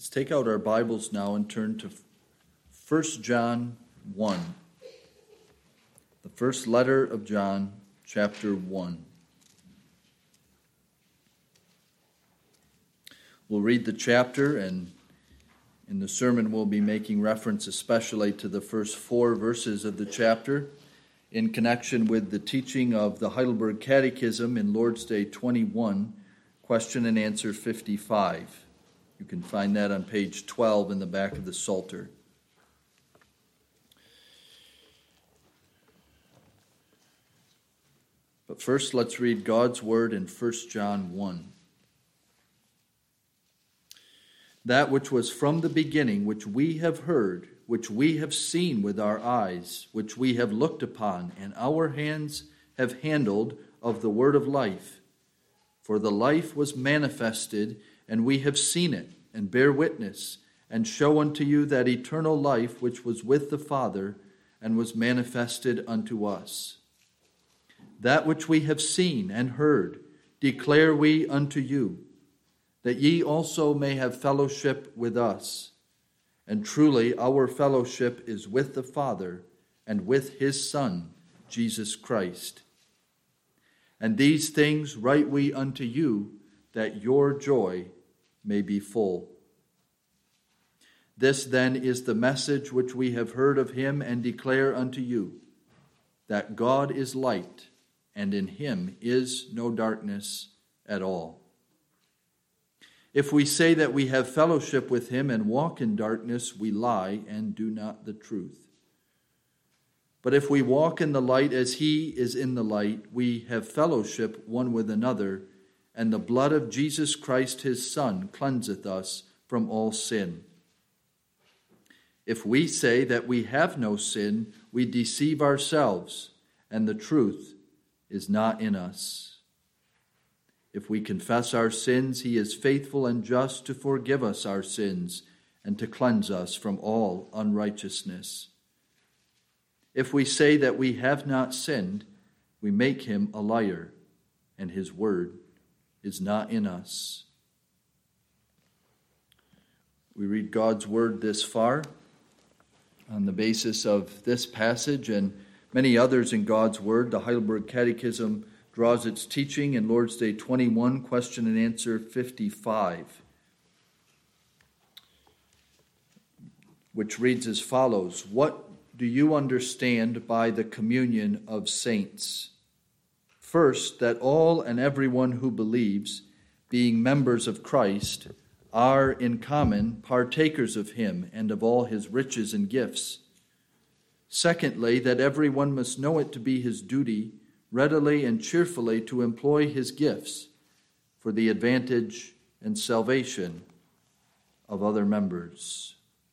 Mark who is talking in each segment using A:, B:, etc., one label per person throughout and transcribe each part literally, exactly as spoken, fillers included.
A: Let's take out our Bibles now and turn to First John one. The first letter of John, chapter one. We'll read the chapter, and in the sermon we'll be making reference especially to the first four verses of the chapter in connection with the teaching of the Heidelberg Catechism in Lord's Day twenty-one, question and answer fifty-five. You can find that on page twelve in the back of the Psalter. But first, let's read God's word in First John one. That which was from the beginning, which we have heard, which we have seen with our eyes, which we have looked upon, and our hands have handled of the word of life. For the life was manifested, and we have seen it, and bear witness, and show unto you that eternal life which was with the Father, and was manifested unto us. That which we have seen and heard declare we unto you, that ye also may have fellowship with us. And truly our fellowship is with the Father, and with his Son, Jesus Christ. And these things write we unto you, that your joy may be full. This then is the message which we have heard of him and declare unto you, that God is light, and in him is no darkness at all. If we say that we have fellowship with him and walk in darkness, we lie and do not the truth. But if we walk in the light as he is in the light, we have fellowship one with another, and the blood of Jesus Christ his Son cleanseth us from all sin. If we say that we have no sin, we deceive ourselves, and the truth is not in us. If we confess our sins, he is faithful and just to forgive us our sins and to cleanse us from all unrighteousness. If we say that we have not sinned, we make him a liar, and his word is not in us. We read God's word this far on the basis of this passage and many others in God's word. The Heidelberg Catechism draws its teaching in Lord's Day twenty-one, question and answer fifty-five, which reads as follows: What do you understand by the communion of saints? First, that all and everyone who believes, being members of Christ, are in common partakers of him and of all his riches and gifts. Secondly, that everyone must know it to be his duty readily and cheerfully to employ his gifts for the advantage and salvation of other members.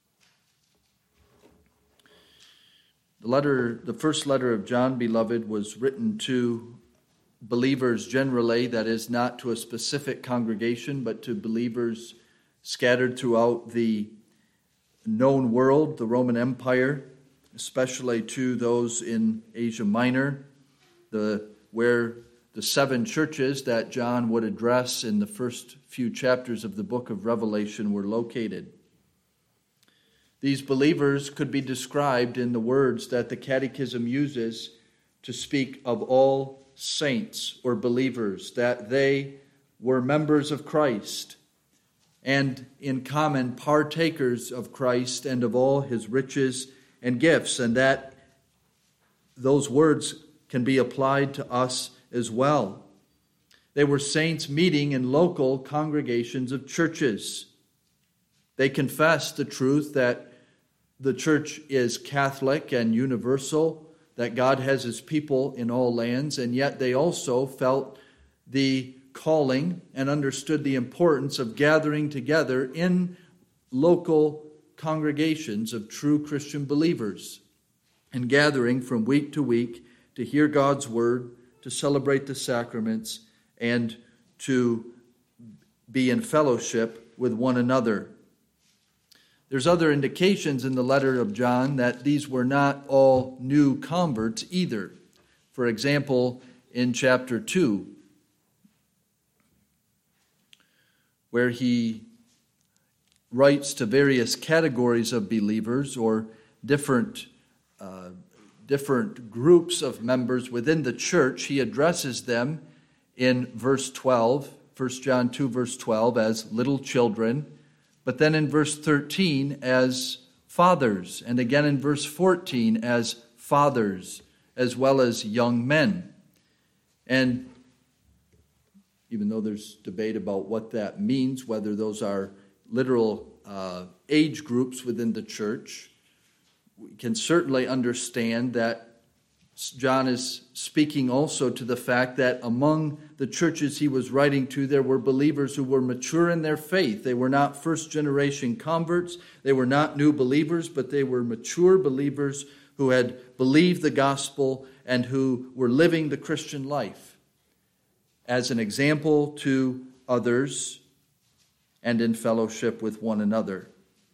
A: The letter, the first letter of John, beloved, was written to believers generally, that is, not to a specific congregation, but to believers scattered throughout the known world, the Roman Empire, especially to those in Asia Minor, the where the seven churches that John would address in the first few chapters of the book of Revelation were located. These believers could be described in the words that the Catechism uses to speak of all saints or believers, that they were members of Christ and in common partakers of Christ and of all his riches and gifts, and that those words can be applied to us as well. They were saints meeting in local congregations of churches. They confessed the truth that the church is Catholic and universal, that God has his people in all lands, and yet they also felt the calling and understood the importance of gathering together in local congregations of true Christian believers and gathering from week to week to hear God's word, to celebrate the sacraments, and to be in fellowship with one another. There's other indications in the letter of John that these were not all new converts either. For example, in chapter two, where he writes to various categories of believers or different uh, different groups of members within the church, he addresses them in verse twelve, First John two, verse twelve, as little children, but then in verse thirteen as fathers, and again in verse fourteen as fathers, as well as young men. And even though there's debate about what that means, whether those are literal uh, age groups within the church, we can certainly understand that John is speaking also to the fact that among the churches he was writing to, there were believers who were mature in their faith. They were not first-generation converts. They were not new believers, but they were mature believers who had believed the gospel and who were living the Christian life as an example to others and in fellowship with one another.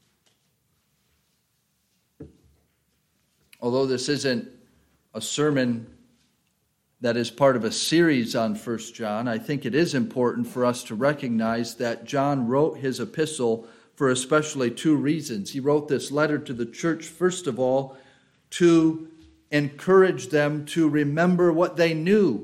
A: Although this isn't a sermon that is part of a series on First John, I think it is important for us to recognize that John wrote his epistle for especially two reasons. He wrote this letter to the church, first of all, to encourage them to remember what they knew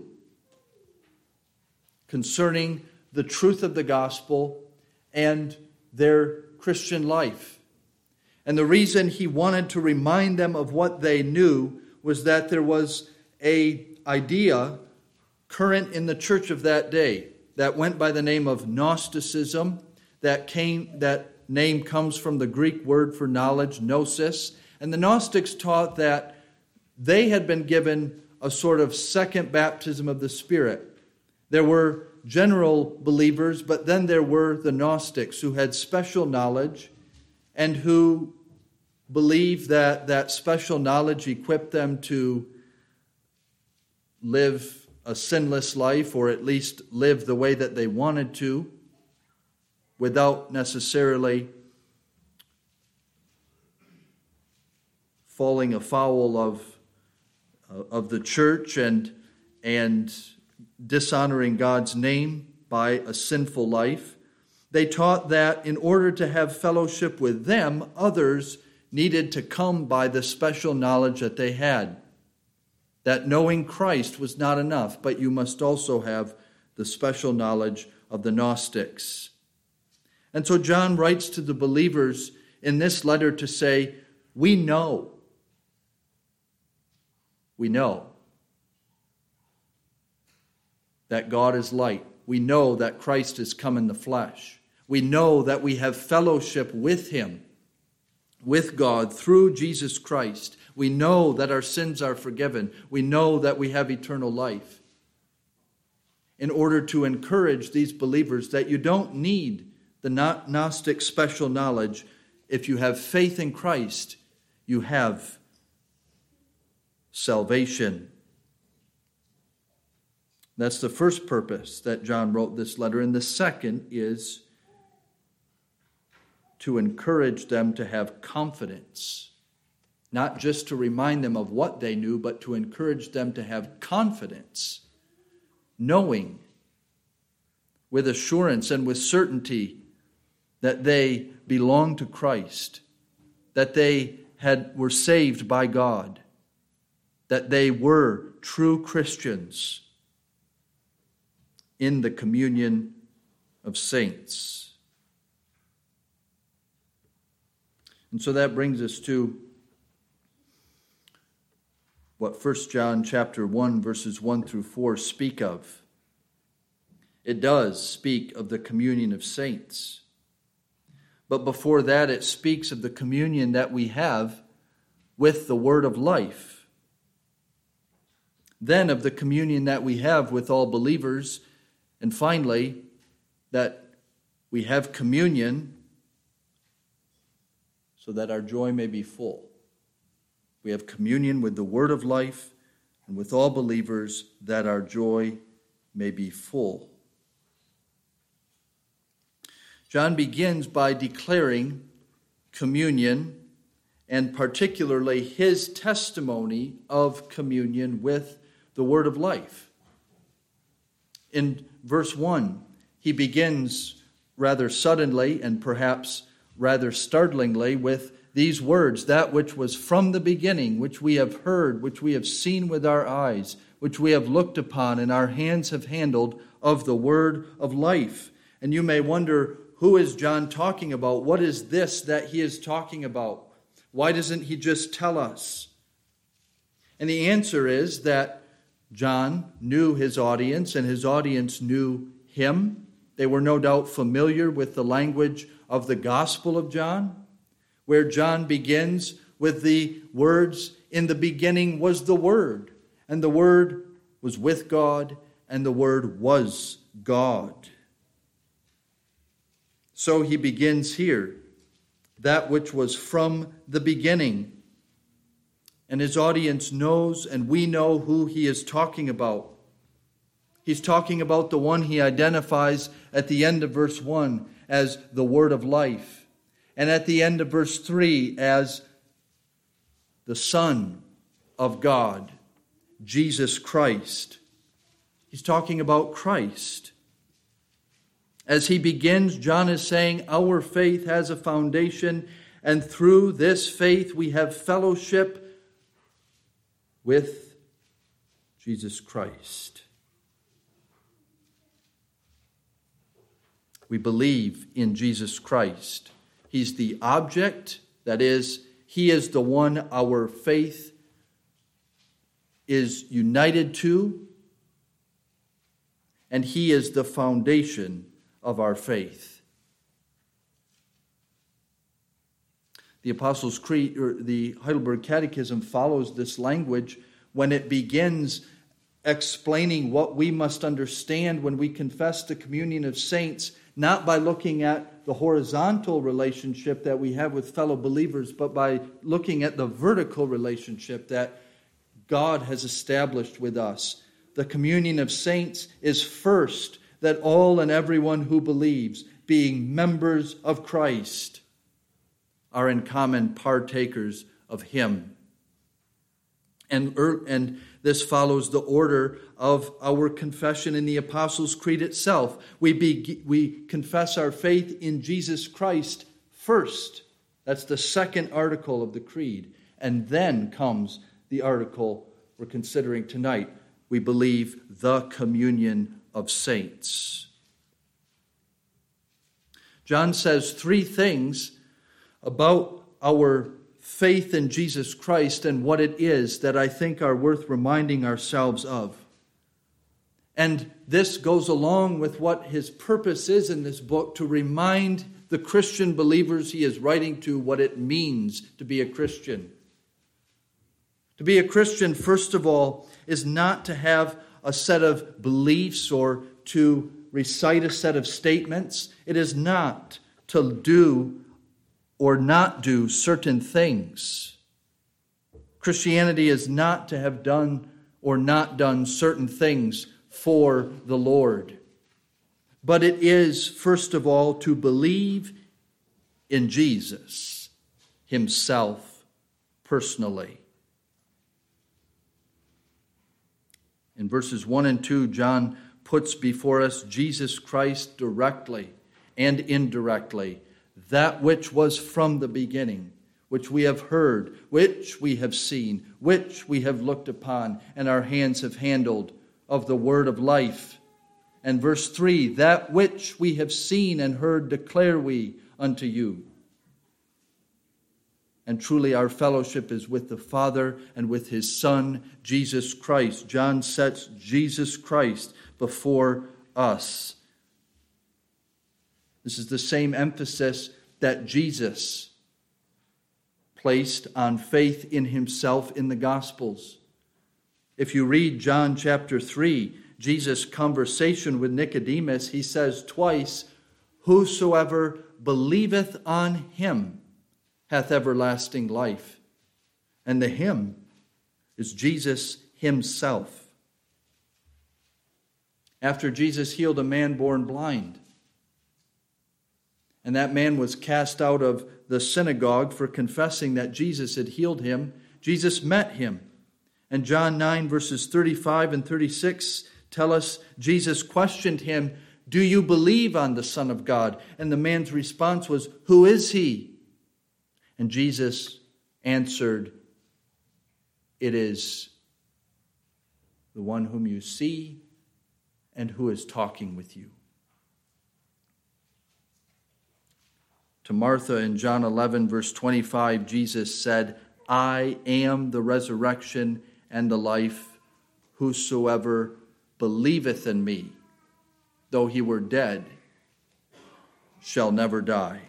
A: concerning the truth of the gospel and their Christian life. And the reason he wanted to remind them of what they knew was that there was an idea current in the church of that day that went by the name of Gnosticism. That came, that name comes from the Greek word for knowledge, gnosis. And the Gnostics taught that they had been given a sort of second baptism of the Spirit. There were general believers, but then there were the Gnostics who had special knowledge and who believed that that special knowledge equipped them to live a sinless life, or at least live the way that they wanted to, without necessarily falling afoul of, of the church and, and dishonoring God's name by a sinful life. They taught that in order to have fellowship with them, others needed to come by the special knowledge that they had. That knowing Christ was not enough, but you must also have the special knowledge of the Gnostics. And so John writes to the believers in this letter to say, we know. We know that God is light. We know that Christ has come in the flesh. We know that we have fellowship with Him, with God, through Jesus Christ. We know that our sins are forgiven. We know that we have eternal life. In order to encourage these believers that you don't need the Gnostic special knowledge. If you have faith in Christ, you have salvation. That's the first purpose that John wrote this letter. And the second is to encourage them to have confidence. Not just to remind them of what they knew, but to encourage them to have confidence, knowing with assurance and with certainty that they belong to Christ, that they had were saved by God, that they were true Christians in the communion of saints. And so that brings us to what First John chapter one, verses one through four speak of. It does speak of the communion of saints. But before that, it speaks of the communion that we have with the word of life. Then of the communion that we have with all believers. And finally, that we have communion so that our joy may be full. We have communion with the word of life and with all believers that our joy may be full. John begins by declaring communion, and particularly his testimony of communion with the word of life. In verse one, he begins rather suddenly and perhaps rather startlingly with these words, that which was from the beginning, which we have heard, which we have seen with our eyes, which we have looked upon, and our hands have handled, of the word of life. And you may wonder, who is John talking about? What is this that he is talking about? Why doesn't he just tell us? And the answer is that John knew his audience, and his audience knew him. They were no doubt familiar with the language of the Gospel of John, where John begins with the words, "In the beginning was the Word, and the Word was with God, and the Word was God." So he begins here, that which was from the beginning. And his audience knows, and we know who he is talking about. He's talking about the one he identifies at the end of verse one as the Word of life, and at the end of verse three as the Son of God, Jesus Christ. He's talking about Christ. As he begins, John is saying, our faith has a foundation, and through this faith we have fellowship with Jesus Christ. We believe in Jesus Christ. He's the object, that is, he is the one our faith is united to, and he is the foundation of our faith. The Apostles' Creed, or the Heidelberg Catechism, follows this language when it begins explaining what we must understand when we confess the communion of saints, not by looking at the horizontal relationship that we have with fellow believers, but by looking at the vertical relationship that God has established with us. The communion of saints is first that all and everyone who believes, being members of Christ, are in common partakers of him. And, and this follows the order of our confession in the Apostles' Creed itself. We, be, we confess our faith in Jesus Christ first. That's the second article of the Creed. And then comes the article we're considering tonight. We believe the communion of saints. John says three things about our faith in Jesus Christ and what it is that I think are worth reminding ourselves of. And this goes along with what his purpose is in this book, to remind the Christian believers he is writing to what it means to be a Christian. To be a Christian, first of all, is not to have a set of beliefs or to recite a set of statements. It is not to do or not do certain things. Christianity is not to have done or not done certain things for the Lord. But it is, first of all, to believe in Jesus himself personally. In verses one and two, John puts before us Jesus Christ directly and indirectly, that which was from the beginning, which we have heard, which we have seen, which we have looked upon, and our hands have handled, of the word of life. And verse three, that which we have seen and heard declare we unto you. And truly our fellowship is with the Father and with his Son, Jesus Christ. John sets Jesus Christ before us. This is the same emphasis that Jesus placed on faith in himself in the Gospels. If you read John chapter three, Jesus' conversation with Nicodemus, he says twice, whosoever believeth on him hath everlasting life. And the him is Jesus himself. After Jesus healed a man born blind, and that man was cast out of the synagogue for confessing that Jesus had healed him, Jesus met him. And John nine verses thirty-five and thirty-six tell us Jesus questioned him, Do you believe on the Son of God? And the man's response was, who is he? And Jesus answered, it is the one whom you see and who is talking with you. To Martha in John eleven, verse twenty-five, Jesus said, I am the resurrection and the life. Whosoever believeth in me, though he were dead, shall never die.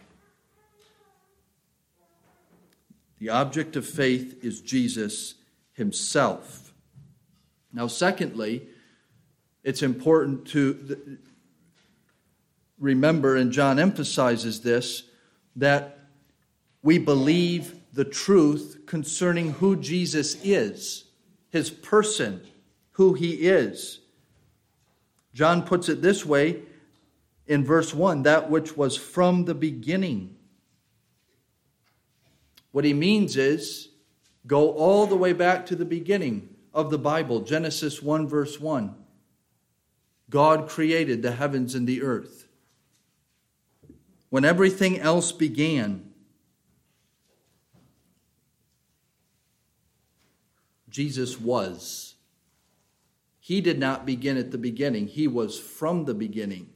A: The object of faith is Jesus himself. Now, secondly, it's important to remember, and John emphasizes this, that we believe the truth concerning who Jesus is, his person, who he is. John puts it this way in verse one, that which was from the beginning. What he means is, go all the way back to the beginning of the Bible, Genesis one, verse one. God created the heavens and the earth. When everything else began, Jesus was. He did not begin at the beginning. He was from the beginning.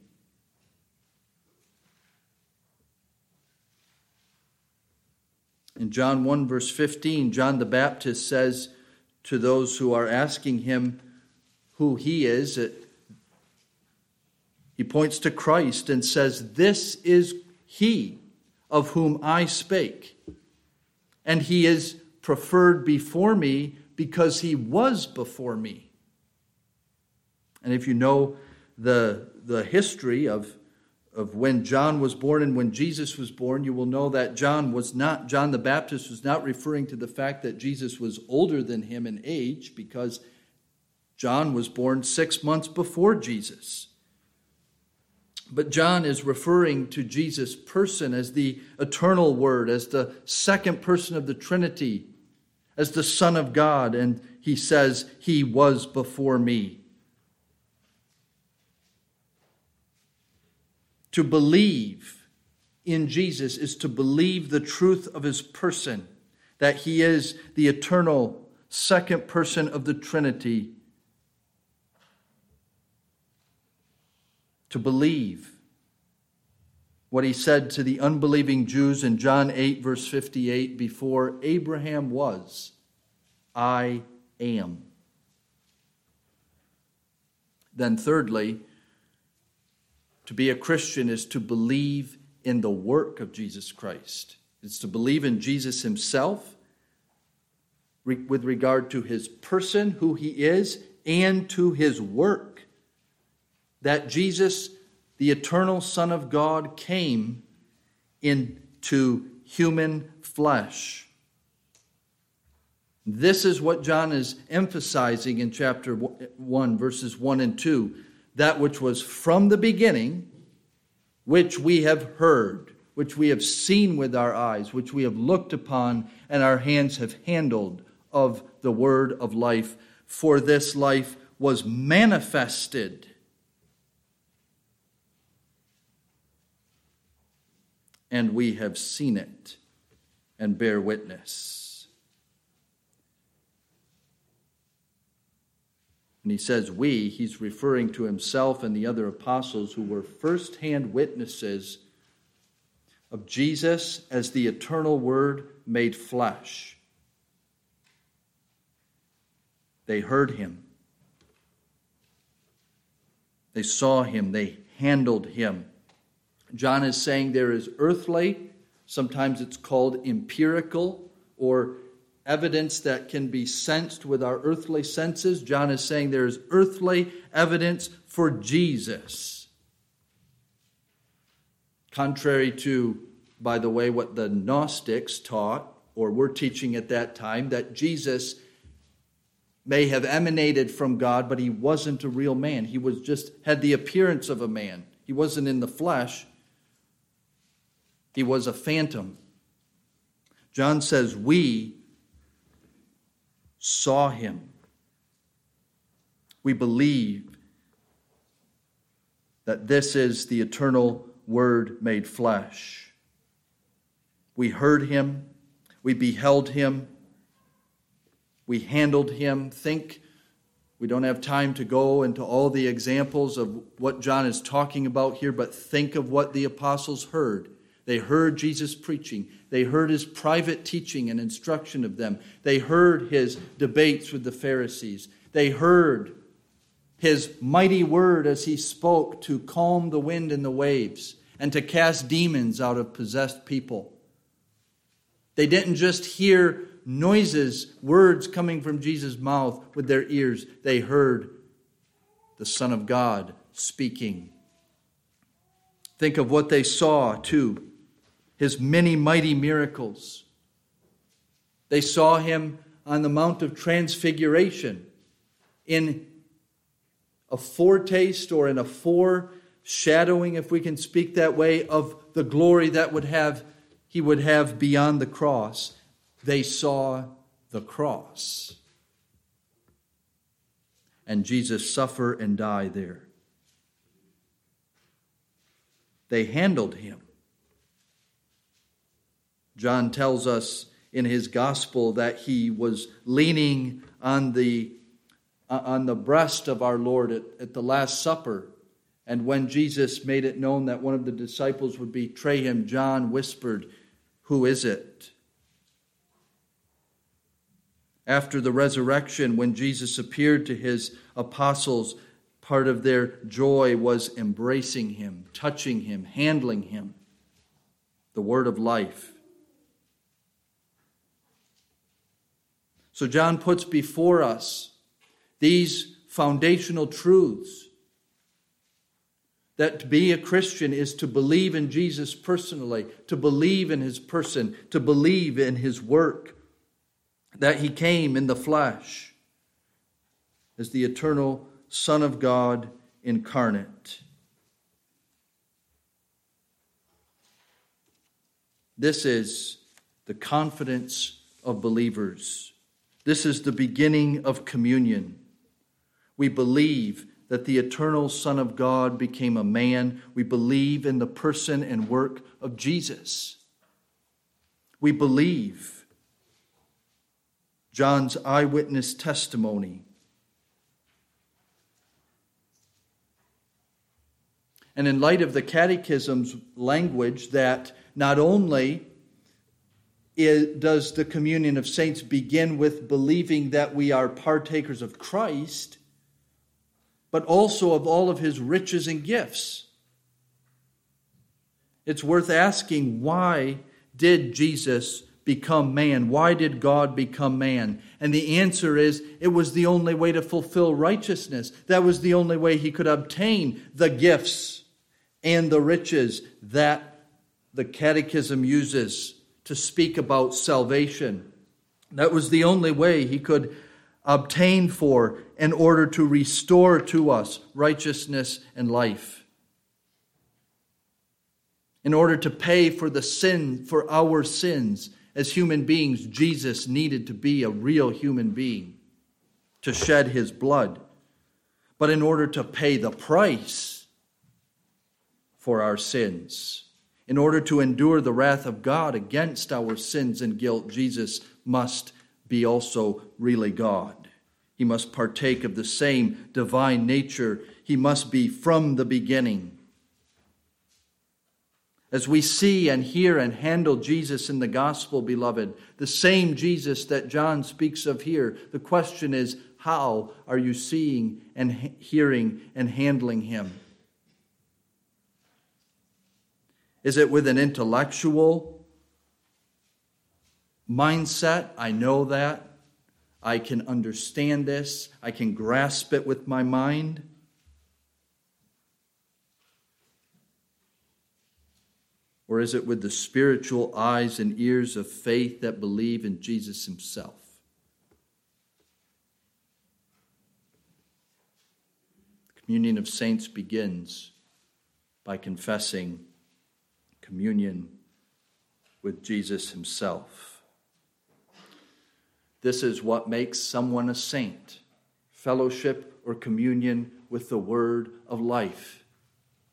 A: In John one, verse fifteen, John the Baptist says to those who are asking him who he is, he points to Christ and says, this is he of whom I spake. And he is preferred before me because he was before me. And if you know the, the history of, of when John was born and when Jesus was born, you will know that John was not, John the Baptist was not referring to the fact that Jesus was older than him in age, because John was born six months before Jesus. But John is referring to Jesus' person as the eternal Word, as the second person of the Trinity, as the Son of God, and he says, he was before me. To believe in Jesus is to believe the truth of his person, that he is the eternal second person of the Trinity. To believe what he said to the unbelieving Jews in John eight, verse fifty-eight, before Abraham was, I am. Then thirdly, to be a Christian is to believe in the work of Jesus Christ. It's to believe in Jesus himself re- with regard to his person, who he is, and to his work. That Jesus, the eternal Son of God, came into human flesh. This is what John is emphasizing in chapter one, verses one and two. That which was from the beginning, which we have heard, which we have seen with our eyes, which we have looked upon, and our hands have handled of the word of life. For this life was manifested. And we have seen it and bear witness. And he says we, he's referring to himself and the other apostles who were first-hand witnesses of Jesus as the eternal Word made flesh. They heard him. They saw him. They handled him. John is saying there is earthly, sometimes it's called empirical, or evidence that can be sensed with our earthly senses. John is saying there is earthly evidence for Jesus. Contrary to, by the way, what the Gnostics taught, or were teaching at that time, that Jesus may have emanated from God, but he wasn't a real man. He was just had the appearance of a man. He wasn't in the flesh. He was a phantom. John says, we saw him. We believe that this is the eternal Word made flesh. We heard him, we beheld him, we handled him. Think, we don't have time to go into all the examples of what John is talking about here, but think of what the apostles heard. They heard Jesus preaching. They heard his private teaching and instruction of them. They heard his debates with the Pharisees. They heard his mighty word as he spoke to calm the wind and the waves and to cast demons out of possessed people. They didn't just hear noises, words coming from Jesus' mouth with their ears. They heard the Son of God speaking. Think of what they saw, too. His many mighty miracles. They saw him on the Mount of Transfiguration in a foretaste or in a foreshadowing, if we can speak that way, of the glory that would have he would have beyond the cross. They saw the cross. And Jesus suffer and die there. They handled him. John tells us in his gospel that he was leaning on the, on the breast of our Lord at, at the Last Supper. And when Jesus made it known that one of the disciples would betray him, John whispered, "Who is it?" After the resurrection, when Jesus appeared to his apostles, part of their joy was embracing him, touching him, handling him. The word of life. So John puts before us these foundational truths. That to be a Christian is to believe in Jesus personally, to believe in his person, to believe in his work, that he came in the flesh as the eternal Son of God incarnate. This is the confidence of believers. This is the beginning of communion. We believe that the eternal Son of God became a man. We believe in the person and work of Jesus. We believe John's eyewitness testimony. And in light of the Catechism's language that not only is, does the communion of saints begin with believing that we are partakers of Christ, but also of all of his riches and gifts. It's worth asking, why did Jesus become man? Why did God become man? And the answer is, it was the only way to fulfill righteousness. That was the only way he could obtain the gifts and the riches that the Catechism uses to speak about salvation. That was the only way he could obtain for in order to restore to us righteousness and life. In order to pay for the sin, for our sins as human beings, Jesus needed to be a real human being to shed his blood. But in order to pay the price for our sins, in order to endure the wrath of God against our sins and guilt, Jesus must be also really God. He must partake of the same divine nature. He must be from the beginning. As we see and hear and handle Jesus in the gospel, beloved, the same Jesus that John speaks of here, the question is, how are you seeing and hearing and handling him? Is it with an intellectual mindset? I know that. I can understand this. I can grasp it with my mind. Or is it with the spiritual eyes and ears of faith that believe in Jesus himself? The communion of saints begins by confessing communion with Jesus himself. This is what makes someone a saint. Fellowship or communion with the word of life.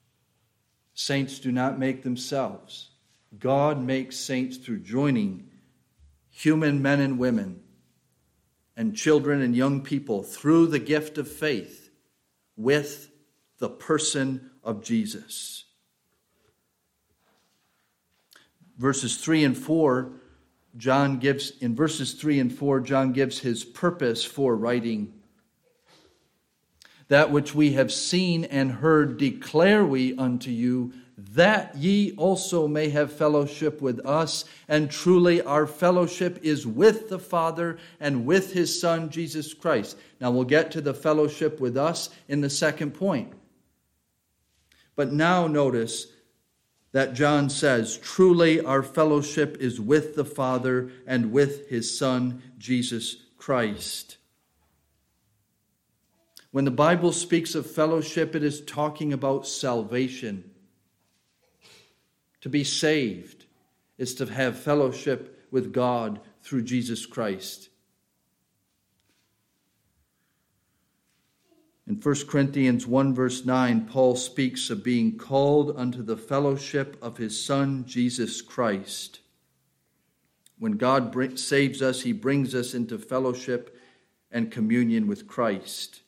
A: Saints do not make themselves. God makes saints through joining human men and women and children and young people through the gift of faith with the person of Jesus. Verses three and four, John gives, in verses three and four, John gives his purpose for writing. That which we have seen and heard declare we unto you, that ye also may have fellowship with us. And truly our fellowship is with the Father and with his Son, Jesus Christ. Now we'll get to the fellowship with us in the second point. But now notice that John says, truly our fellowship is with the Father and with his Son, Jesus Christ. When the Bible speaks of fellowship, it is talking about salvation. To be saved is to have fellowship with God through Jesus Christ. In First Corinthians one verse nine, Paul speaks of being called unto the fellowship of his Son, Jesus Christ. When God saves us, he brings us into fellowship and communion with Christ.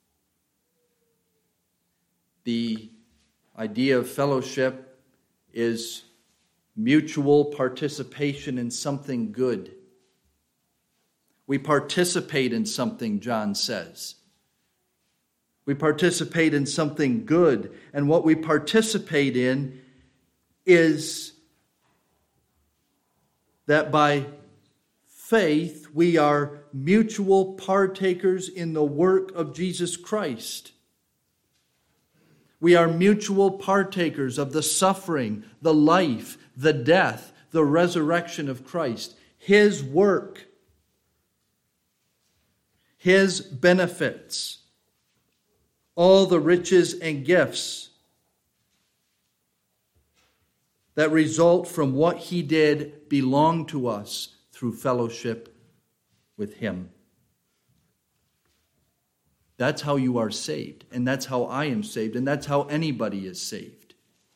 A: The idea of fellowship is mutual participation in something good. We participate in something, John says. We participate in something good. And what we participate in is that by faith we are mutual partakers in the work of Jesus Christ. We are mutual partakers of the suffering, the life, the death, the resurrection of Christ. His work, his benefits, all the riches and gifts that result from what he did belong to us through fellowship with him. That's how you are saved, and that's how I am saved, and that's how anybody is saved.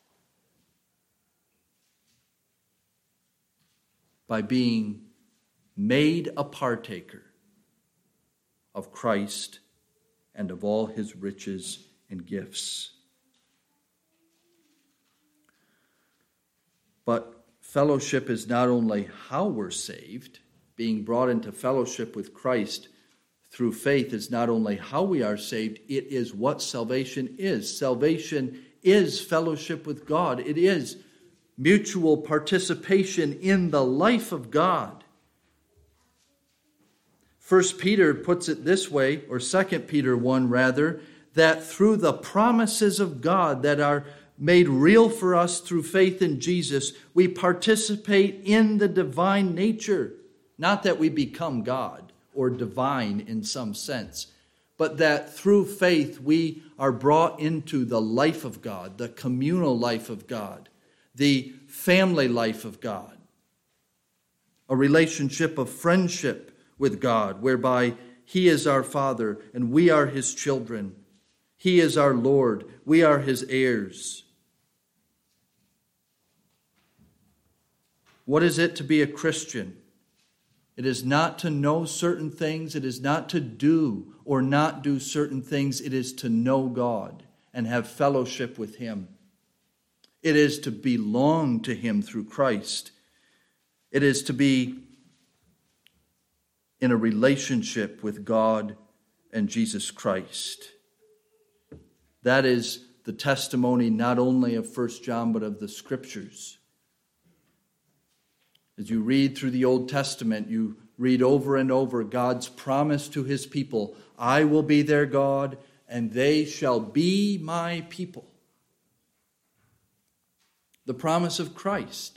A: By being made a partaker of Christ and of all his riches and gifts. But fellowship is not only how we're saved, being brought into fellowship with Christ through faith is not only how we are saved, it is what salvation is. Salvation is fellowship with God. It is mutual participation in the life of God. First Peter puts it this way, or Second Peter one rather, that through the promises of God that are made real for us through faith in Jesus, we participate in the divine nature. Not that we become God or divine in some sense, but that through faith we are brought into the life of God, the communal life of God, the family life of God, a relationship of friendship with God, whereby he is our Father and we are his children. He is our Lord. We are his heirs. What is it to be a Christian? It is not to know certain things. It is not to do or not do certain things. It is to know God and have fellowship with him. It is to belong to him through Christ. It is to be in a relationship with God and Jesus Christ. That is the testimony not only of First John, but of the Scriptures. As you read through the Old Testament, you read over and over God's promise to his people, I will be their God, and they shall be my people. The promise of Christ.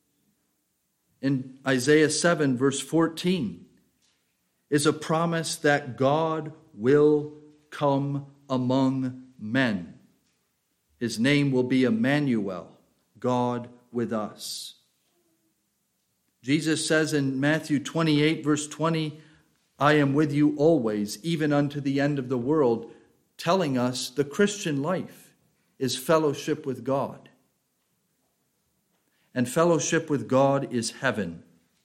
A: In Isaiah seven, verse fourteen, is a promise that God will come among men. His name will be Emmanuel, God with us. Jesus says in Matthew twenty-eight, verse twenty, I am with you always, even unto the end of the world, telling us the Christian life is fellowship with God. and fellowship with God is heaven.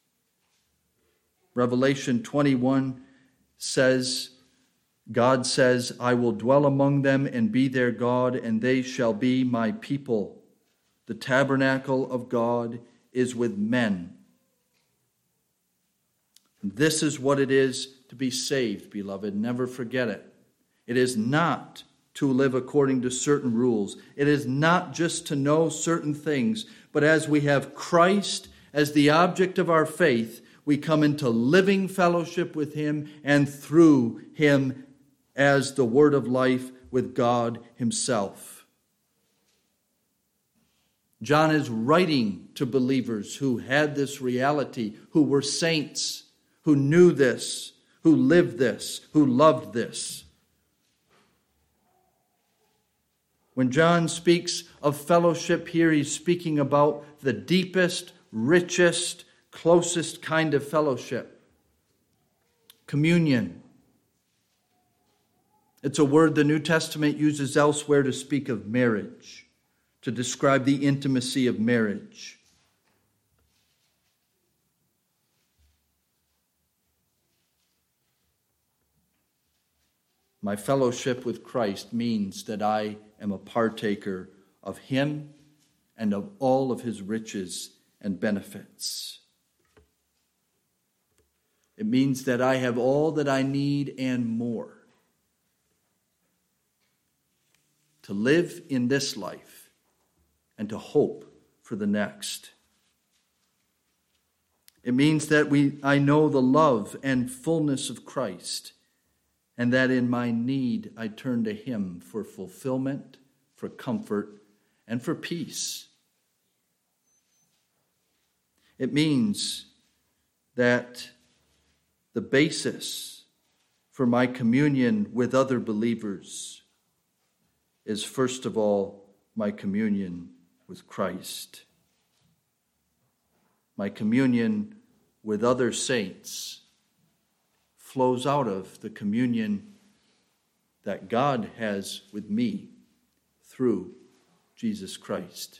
A: Revelation twenty-one says, God says, I will dwell among them and be their God, and they shall be my people. The tabernacle of God is with men. This is what it is to be saved, beloved. Never forget it. It is not to live according to certain rules. It is not just to know certain things, but as we have Christ as the object of our faith, we come into living fellowship with Him and through Him as the word of life with God Himself. John is writing to believers who had this reality, who were saints, who knew this, who lived this, who loved this. When John speaks of fellowship here, he's speaking about the deepest, richest, closest kind of fellowship. Communion. It's a word the New Testament uses elsewhere to speak of marriage, to describe the intimacy of marriage. My fellowship with Christ means that I am a partaker of Him and of all of His riches and benefits. It means that I have all that I need and more to live in this life and to hope for the next. It means that we I know the love and fullness of Christ, and that in my need I turn to Him for fulfillment, for comfort, and for peace. It means that the basis for my communion with other believers is first of all my communion with Christ. My communion with other saints flows out of the communion that God has with me through Jesus Christ.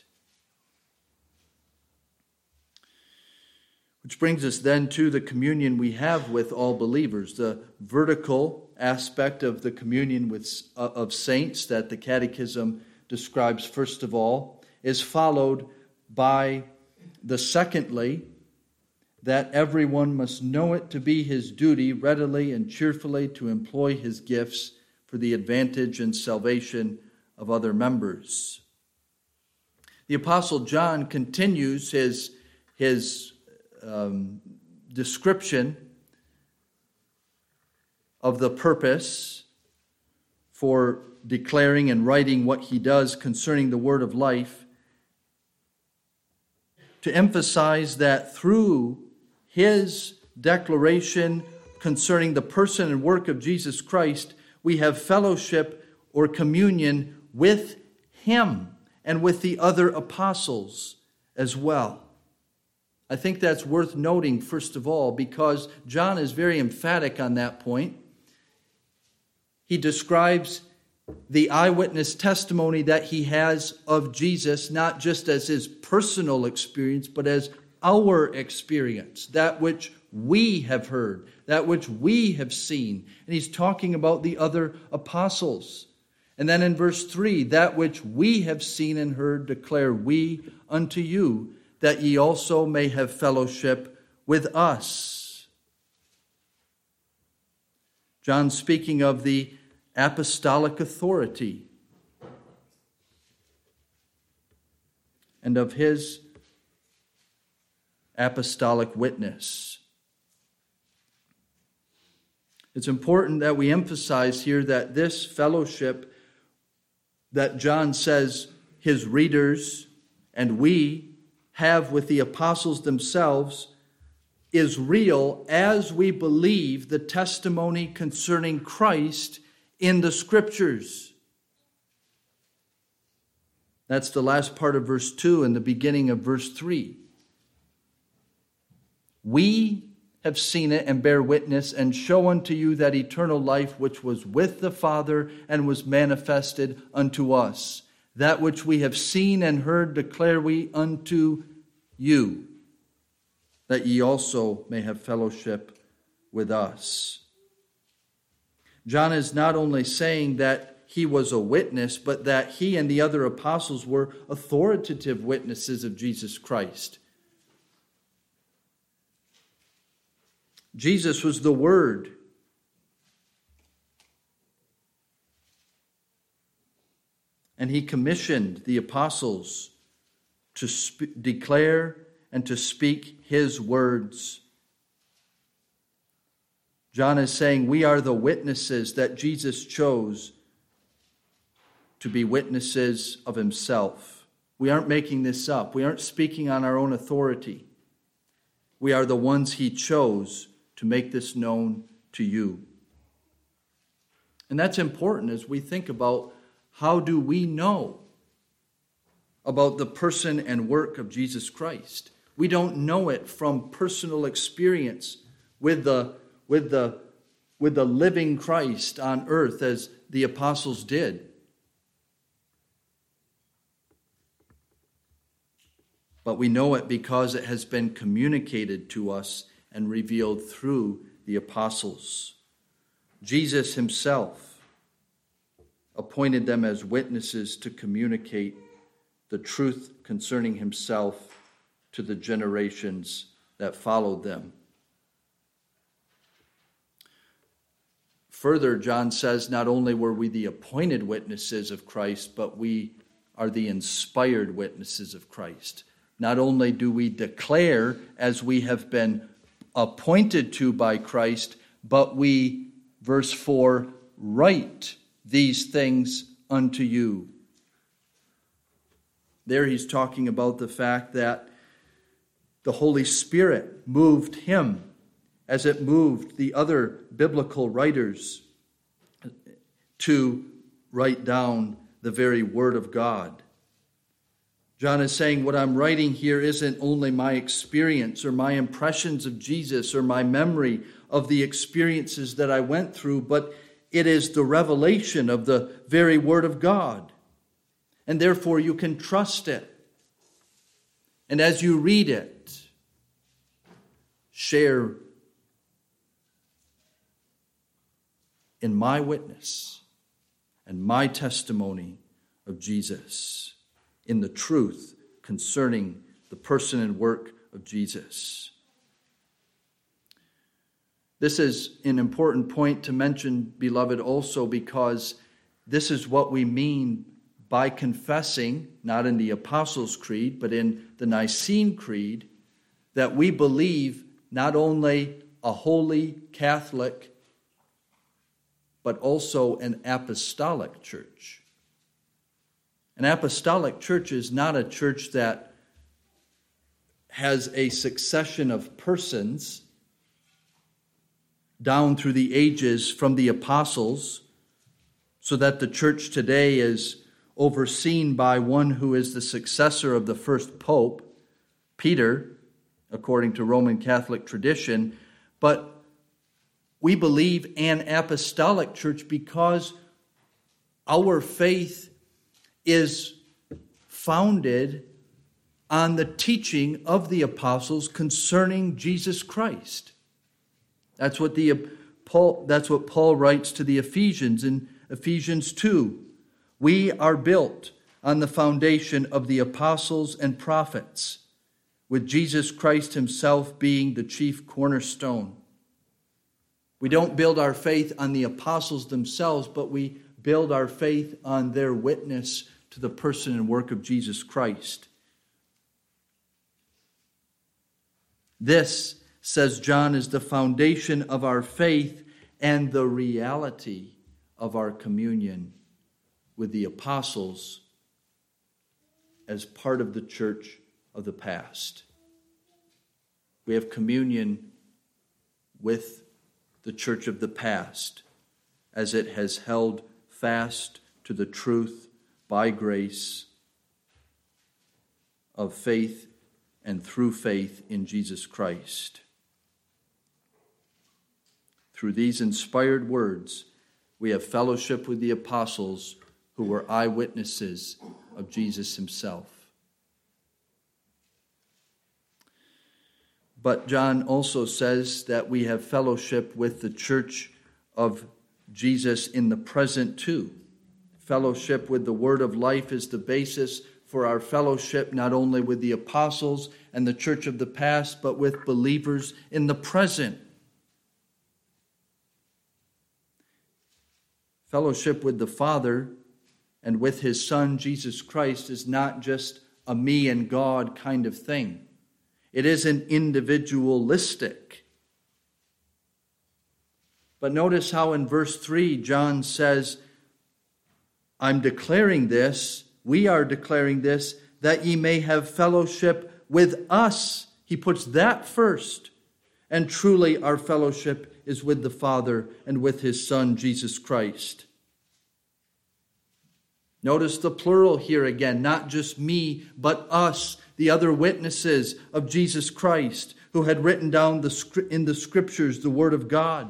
A: Which brings us then to the communion we have with all believers, the vertical aspect of the communion with, uh, of saints that the Catechism describes first of all, is followed by the secondly, that everyone must know it to be his duty readily and cheerfully to employ his gifts for the advantage and salvation of other members. The Apostle John continues his, his um, description of the purpose for declaring and writing what he does concerning the word of life, to emphasize that through his declaration concerning the person and work of Jesus Christ, we have fellowship or communion with him and with the other apostles as well. I think that's worth noting, first of all, because John is very emphatic on that point. He describes the eyewitness testimony that he has of Jesus, not just as his personal experience, but as our experience, that which we have heard, that which we have seen. And he's talking about the other apostles. And then in verse three, that which we have seen and heard declare we unto you, that ye also may have fellowship with us. John speaking of the apostolic authority and of his apostolic witness. It's important that we emphasize here that this fellowship that John says his readers and we have with the apostles themselves is real as we believe the testimony concerning Christ in the Scriptures. That's the last part of verse two and the beginning of verse three. We have seen it and bear witness and show unto you that eternal life which was with the Father and was manifested unto us. That which we have seen and heard declare we unto you, that ye also may have fellowship with us. John is not only saying that he was a witness, but that he and the other apostles were authoritative witnesses of Jesus Christ. Jesus was the Word. And he commissioned the apostles to sp- declare and to speak his words. John is saying we are the witnesses that Jesus chose to be witnesses of himself. We aren't making this up. We aren't speaking on our own authority. We are the ones he chose to make this known to you. And that's important as we think about how do we know about the person and work of Jesus Christ. We don't know it from personal experience with the, with the, with the living Christ on earth as the apostles did. But we know it because it has been communicated to us and revealed through the apostles. Jesus himself appointed them as witnesses to communicate the truth concerning himself to the generations that followed them. Further, John says not only were we the appointed witnesses of Christ, but we are the inspired witnesses of Christ. Not only do we declare as we have been appointed to by Christ, but we, verse four, write these things unto you. There he's talking about the fact that the Holy Spirit moved him as it moved the other biblical writers to write down the very Word of God. John is saying what I'm writing here isn't only my experience or my impressions of Jesus or my memory of the experiences that I went through, but it is the revelation of the very Word of God. And therefore you can trust it. And as you read it, share in my witness and my testimony of Jesus, in the truth concerning the person and work of Jesus. This is an important point to mention, beloved, also because this is what we mean by confessing, not in the Apostles' Creed, but in the Nicene Creed, that we believe not only a holy Catholic, but also an apostolic church. An apostolic church is not a church that has a succession of persons down through the ages from the apostles, so that the church today is overseen by one who is the successor of the first pope, Peter, according to Roman Catholic tradition. But we believe an apostolic church because our faith is founded on the teaching of the apostles concerning Jesus Christ. That's what the Paul, that's what Paul writes to the Ephesians in Ephesians two. We are built on the foundation of the apostles and prophets, with Jesus Christ himself being the chief cornerstone. We don't build our faith on the apostles themselves, but we build our faith on their witness to the person and work of Jesus Christ. This, says John, is the foundation of our faith and the reality of our communion with the apostles as part of the church of the past. We have communion with the church of the past as it has held fast to the truth by grace of faith and through faith in Jesus Christ. Through these inspired words, we have fellowship with the apostles who were eyewitnesses of Jesus himself. But John also says that we have fellowship with the church of Jesus in the present too. Fellowship with the word of life is the basis for our fellowship, not only with the apostles and the church of the past, but with believers in the present. Fellowship with the Father and with his Son, Jesus Christ, is not just a me and God kind of thing. It isn't individualistic. But notice how in verse three, John says, I'm declaring this, we are declaring this, that ye may have fellowship with us. He puts that first. And truly our fellowship is with the Father and with his Son, Jesus Christ. Notice the plural here again, not just me, but us, the other witnesses of Jesus Christ, who had written down the, in the Scriptures the Word of God.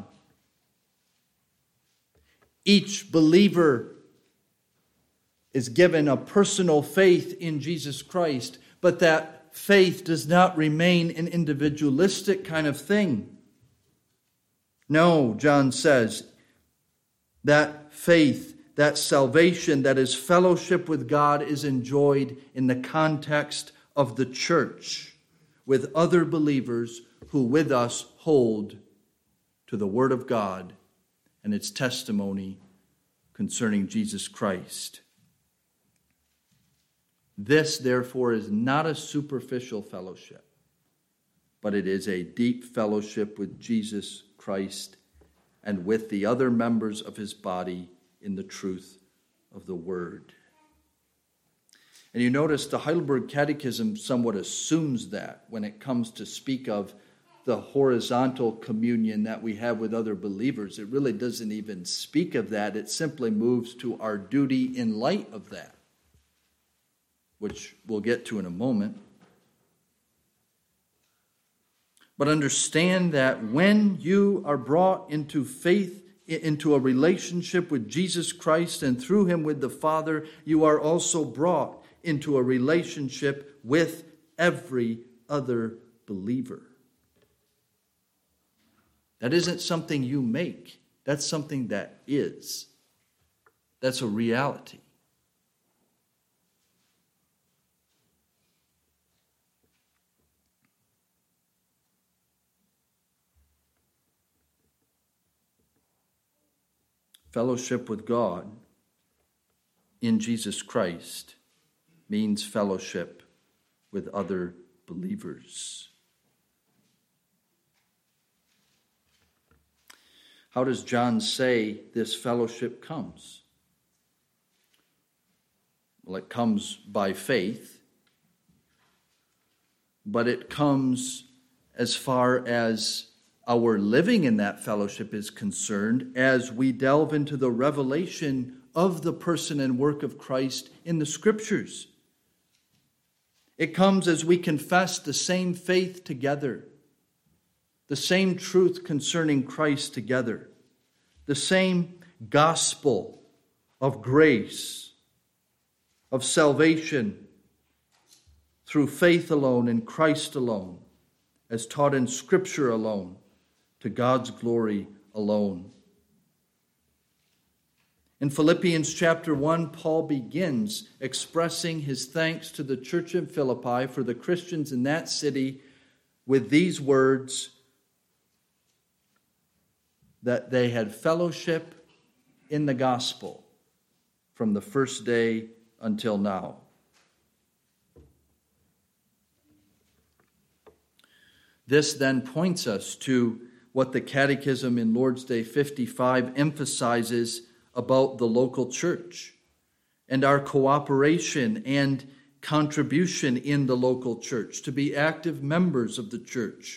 A: Each believer is given a personal faith in Jesus Christ, but that faith does not remain an individualistic kind of thing. No, John says, that faith, that salvation, that is fellowship with God, is enjoyed in the context of the church, with other believers who with us hold to the Word of God and its testimony concerning Jesus Christ. This, therefore, is not a superficial fellowship, but it is a deep fellowship with Jesus Christ and with the other members of his body in the truth of the Word. And you notice the Heidelberg Catechism somewhat assumes that when it comes to speak of the horizontal communion that we have with other believers. It really doesn't even speak of that. It simply moves to our duty in light of that, which we'll get to in a moment. But understand that when you are brought into faith, into a relationship with Jesus Christ and through him with the Father, you are also brought into a relationship with every other believer. That isn't something you make. That's something that is. That's a reality. Fellowship with God in Jesus Christ means fellowship with other believers. How does John say this fellowship comes? Well, it comes by faith, but it comes as far as our living in that fellowship is concerned as we delve into the revelation of the person and work of Christ in the Scriptures. It comes as we confess the same faith together, the same truth concerning Christ together, the same gospel of grace, of salvation through faith alone in Christ alone, as taught in Scripture alone, to God's glory alone. In Philippians chapter one, Paul begins expressing his thanks to the church in Philippi for the Christians in that city with these words, that they had fellowship in the gospel from the first day until now. This then points us to what the Catechism in Lord's Day fifty-five emphasizes about the local church and our cooperation and contribution in the local church, to be active members of the church.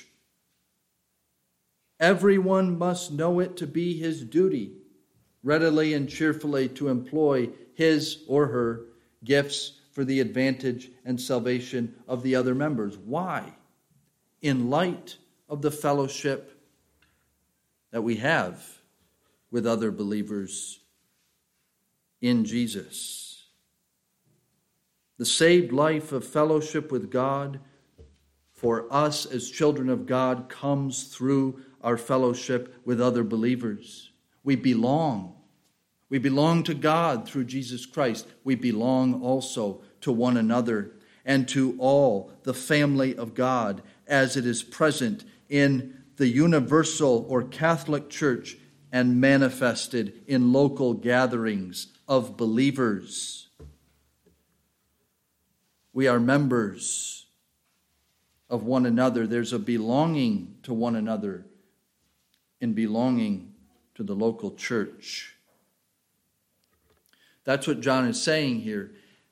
A: Everyone must know it to be his duty, readily and cheerfully to employ his or her gifts for the advantage and salvation of the other members. Why? In light of the fellowship that we have with other believers in Jesus. The saved life of fellowship with God for us as children of God comes through our fellowship with other believers. We belong. We belong to God through Jesus Christ. We belong also to one another and to all the family of God as it is present in the universal or Catholic Church and manifested in local gatherings of believers. We are members of one another. There's a belonging to one another in belonging to the local church. That's what John is saying here.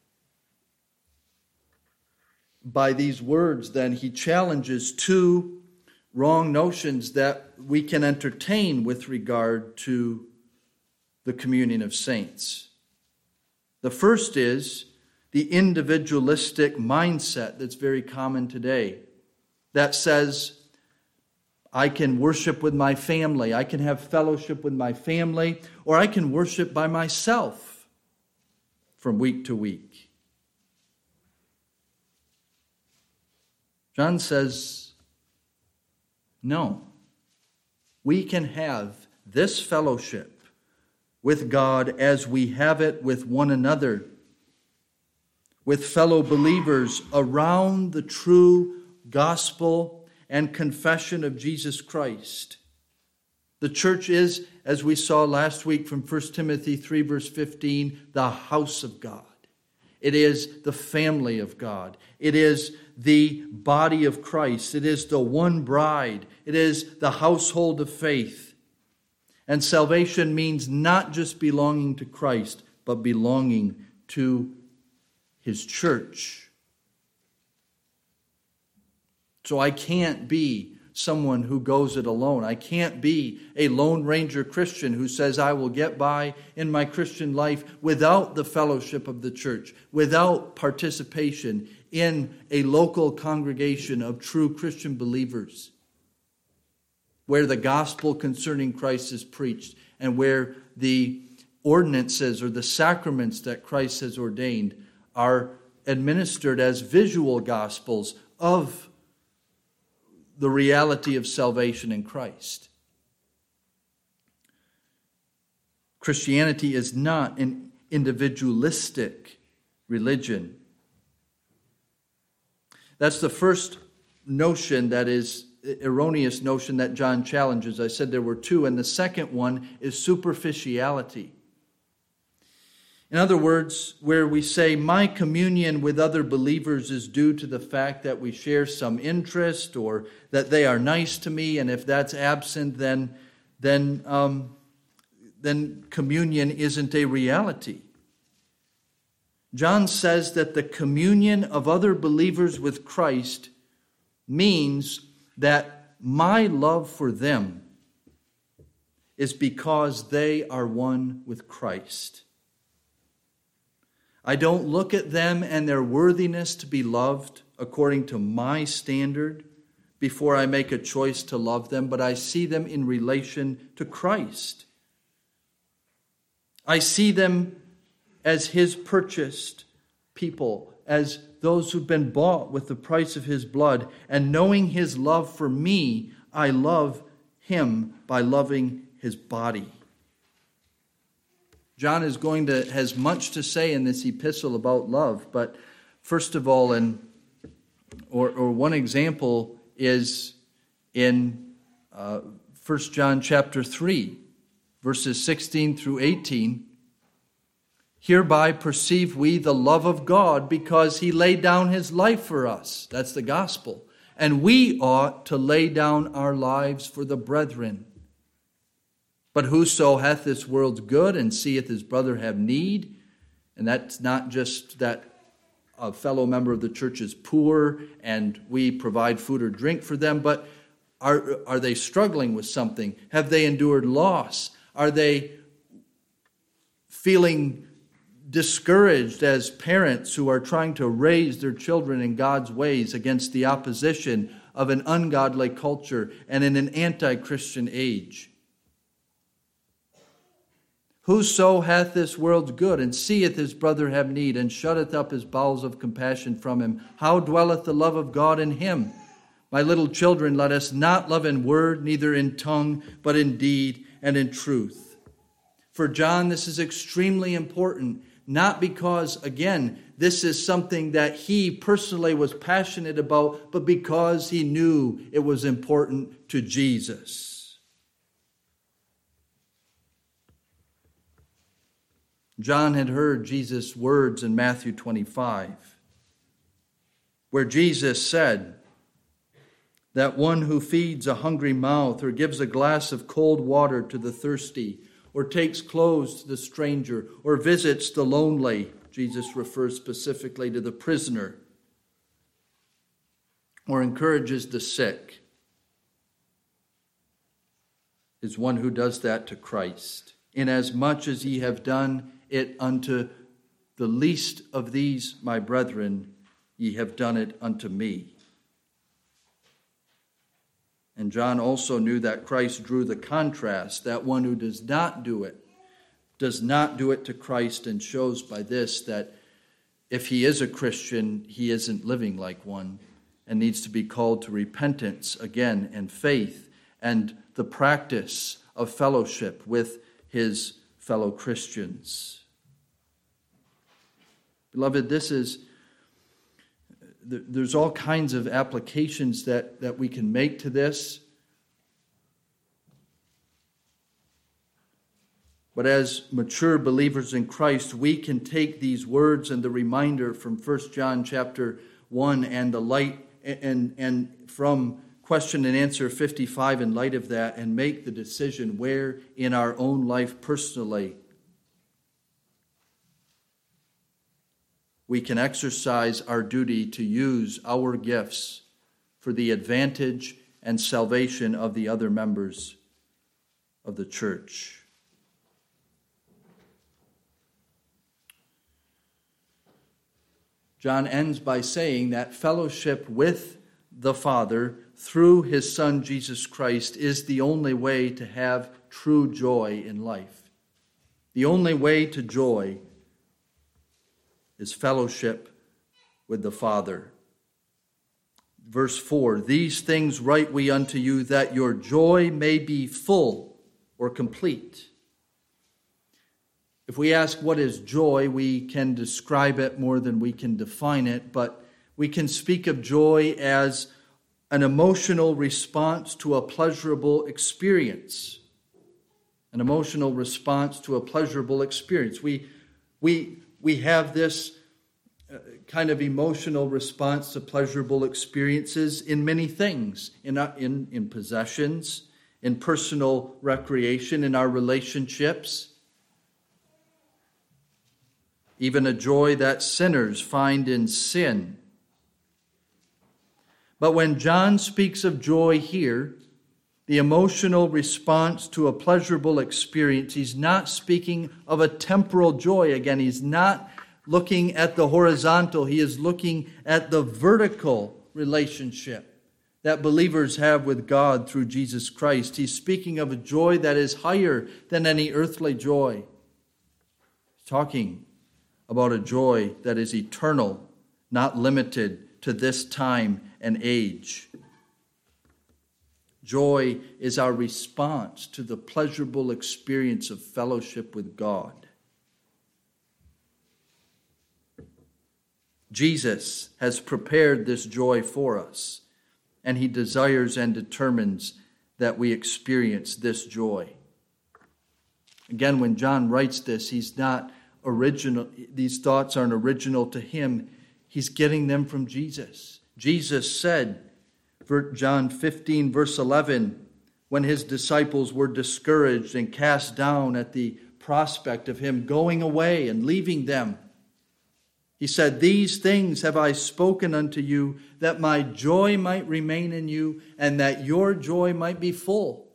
A: By these words, then, he challenges two wrong notions that we can entertain with regard to the communion of saints. The first is the individualistic mindset that's very common today, that says, I can worship with my family, I can have fellowship with my family, or I can worship by myself from week to week. John says, no, we can have this fellowship with God as we have it with one another, with fellow believers around the true gospel and confession of Jesus Christ. The church is, as we saw last week from First Timothy three, verse fifteen, the house of God. It is the family of God. It is the body of Christ. It is the one bride. It is the household of faith. And salvation means not just belonging to Christ, but belonging to His church. So I can't be someone who goes it alone. I can't be a Lone Ranger Christian who says I will get by in my Christian life without the fellowship of the church, without participation in a local congregation of true Christian believers, where the gospel concerning Christ is preached and where the ordinances or the sacraments that Christ has ordained are administered as visual gospels of the reality of salvation in Christ. Christianity is not an individualistic religion. That's the first notion that is erroneous notion that John challenges. I said there were two, and the second one is superficiality. In other words, where we say my communion with other believers is due to the fact that we share some interest or that they are nice to me, and if that's absent, then then um, then communion isn't a reality. John says that the communion of other believers with Christ means that my love for them is because they are one with Christ. I don't look at them and their worthiness to be loved according to my standard before I make a choice to love them, but I see them in relation to Christ. I see them as His purchased people, as those who've been bought with the price of His blood, and knowing His love for me, I love Him by loving His body. John is going to has much to say in this epistle about love, but first of all, and or, or one example is in uh, First John chapter three, verses sixteen through eighteen. Hereby perceive we the love of God, because He laid down His life for us. That's the gospel. And we ought to lay down our lives for the brethren. But whoso hath this world's good and seeth his brother have need, and that's not just that a fellow member of the church is poor and we provide food or drink for them, but are, are they struggling with something? Have they endured loss? Are they feeling discouraged as parents who are trying to raise their children in God's ways against the opposition of an ungodly culture and in an anti-Christian age? Whoso hath this world's good, and seeth his brother have need, and shutteth up his bowels of compassion from him, how dwelleth the love of God in him? My little children, let us not love in word, neither in tongue, but in deed and in truth. For John, this is extremely important, not because, again, this is something that he personally was passionate about, but because he knew it was important to Jesus. John had heard Jesus' words in Matthew twenty-five, where Jesus said that one who feeds a hungry mouth or gives a glass of cold water to the thirsty or takes clothes to the stranger or visits the lonely, Jesus refers specifically to the prisoner, or encourages the sick, is one who does that to Christ. Inasmuch as ye have done it unto the least of these, my brethren, ye have done it unto me. And John also knew that Christ drew the contrast, that one who does not do it, does not do it to Christ, and shows by this that if he is a Christian, he isn't living like one and needs to be called to repentance again and faith and the practice of fellowship with his fellow Christians. Beloved, this is, there's all kinds of applications that, that we can make to this. But as mature believers in Christ, we can take these words and the reminder from First John chapter one and the light and, and from question and answer fifty-five in light of that, and make the decision where in our own life personally we can exercise our duty to use our gifts for the advantage and salvation of the other members of the church. John ends by saying that fellowship with the Father through his Son Jesus Christ is the only way to have true joy in life. The only way to joy is fellowship with the Father. Verse four, these things write we unto you, that your joy may be full or complete. If we ask what is joy, we can describe it more than we can define it, but we can speak of joy as an emotional response to a pleasurable experience. An emotional response to a pleasurable experience. We, we, we have this uh, kind of emotional response to pleasurable experiences in many things, in, uh, in, in possessions, in personal recreation, in our relationships. Even a joy that sinners find in sin. But when John speaks of joy here, the emotional response to a pleasurable experience, he's not speaking of a temporal joy. Again, he's not looking at the horizontal. He is looking at the vertical relationship that believers have with God through Jesus Christ. He's speaking of a joy that is higher than any earthly joy. He's talking about a joy that is eternal, not limited to this time and age. Joy is our response to the pleasurable experience of fellowship with God. Jesus has prepared this joy for us, and he desires and determines that we experience this joy. Again, when John writes this, he's not original, these thoughts aren't original to him. He's getting them from Jesus. Jesus said, John fifteen, verse eleven, when his disciples were discouraged and cast down at the prospect of him going away and leaving them, he said, these things have I spoken unto you, that my joy might remain in you, and that your joy might be full.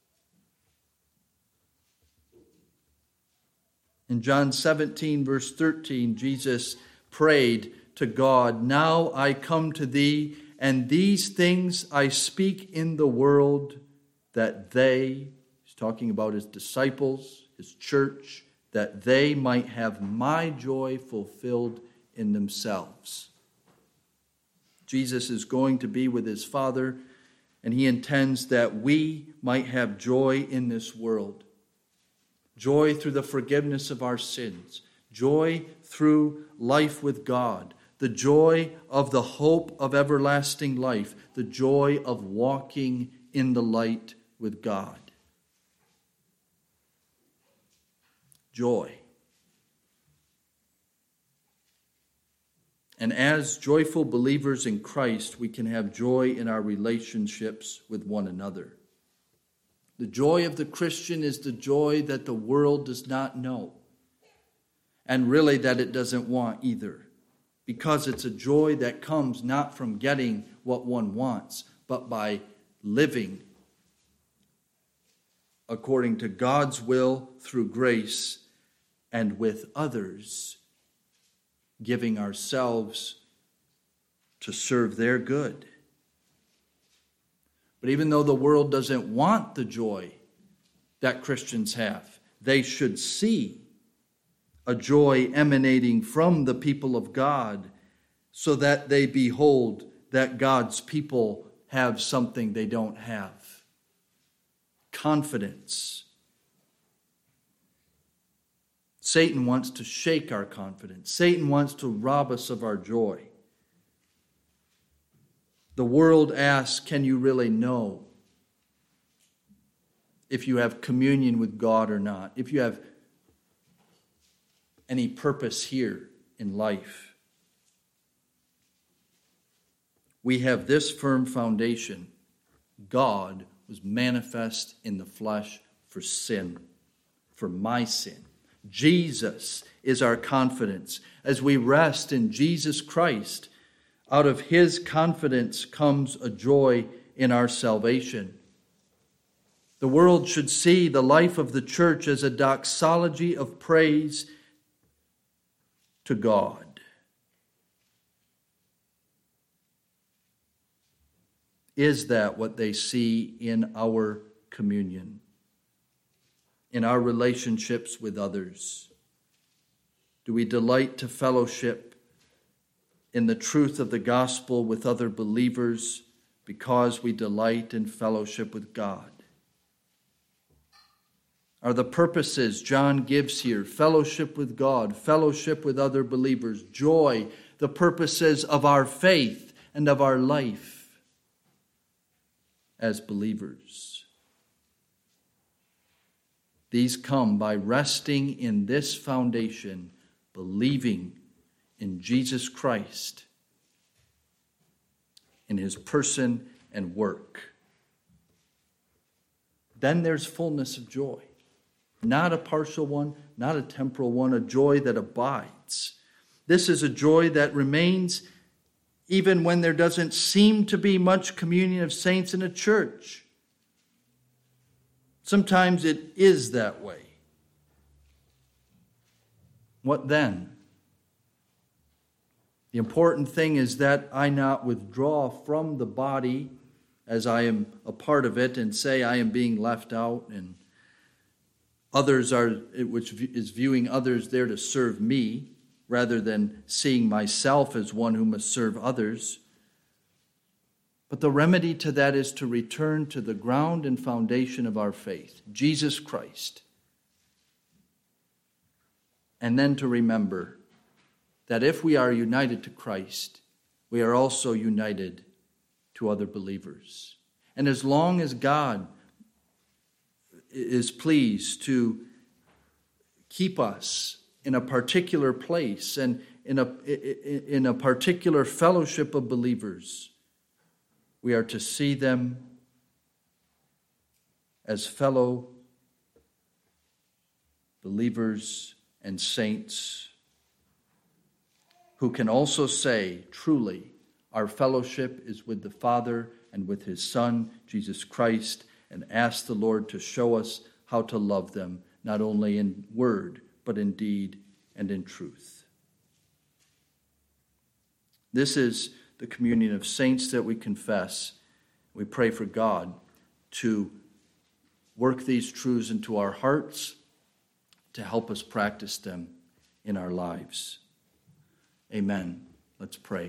A: In John seventeen, verse thirteen, Jesus prayed to God, now I come to thee, and these things I speak in the world, that they, he's talking about his disciples, his church, that they might have my joy fulfilled in themselves. Jesus is going to be with his Father, and he intends that we might have joy in this world. Joy through the forgiveness of our sins. Joy through life with God. The joy of the hope of everlasting life. The joy of walking in the light with God. Joy. And as joyful believers in Christ, we can have joy in our relationships with one another. The joy of the Christian is the joy that the world does not know, and really that it doesn't want either, because it's a joy that comes not from getting what one wants, but by living according to God's will through grace and with others, giving ourselves to serve their good. But even though the world doesn't want the joy that Christians have, they should see a joy emanating from the people of God so that they behold that God's people have something they don't have. Confidence. Satan wants to shake our confidence. Satan wants to rob us of our joy. The world asks, can you really know if you have communion with God or not? If you have any purpose here in life? We have this firm foundation. God was manifest in the flesh for sin, for my sin. Jesus is our confidence. As we rest in Jesus Christ, out of his confidence comes a joy in our salvation. The world should see the life of the church as a doxology of praise to God. Is that what they see in our communion, in our relationships with others? Do we delight to fellowship in the truth of the gospel with other believers because we delight in fellowship with God? Are the purposes John gives here fellowship with God, fellowship with other believers, joy, the purposes of our faith and of our life as believers? These come by resting in this foundation, believing in Jesus Christ, in his person and work. Then there's fullness of joy. Not a partial one, not a temporal one, a joy that abides. This is a joy that remains even when there doesn't seem to be much communion of saints in a church. Sometimes it is that way. What then? The important thing is that I not withdraw from the body as I am a part of it and say I am being left out, and others are, which is viewing others there to serve me rather than seeing myself as one who must serve others. But the remedy to that is to return to the ground and foundation of our faith, Jesus Christ. And then to remember that if we are united to Christ, we are also united to other believers. And as long as God is pleased to keep us in a particular place and in a, in a particular fellowship of believers, we are to see them as fellow believers and saints who can also say, truly, our fellowship is with the Father and with his Son, Jesus Christ, and ask the Lord to show us how to love them, not only in word, but in deed and in truth. This is the communion of saints that we confess. We pray for God to work these truths into our hearts, to help us practice them in our lives. Amen. Let's pray.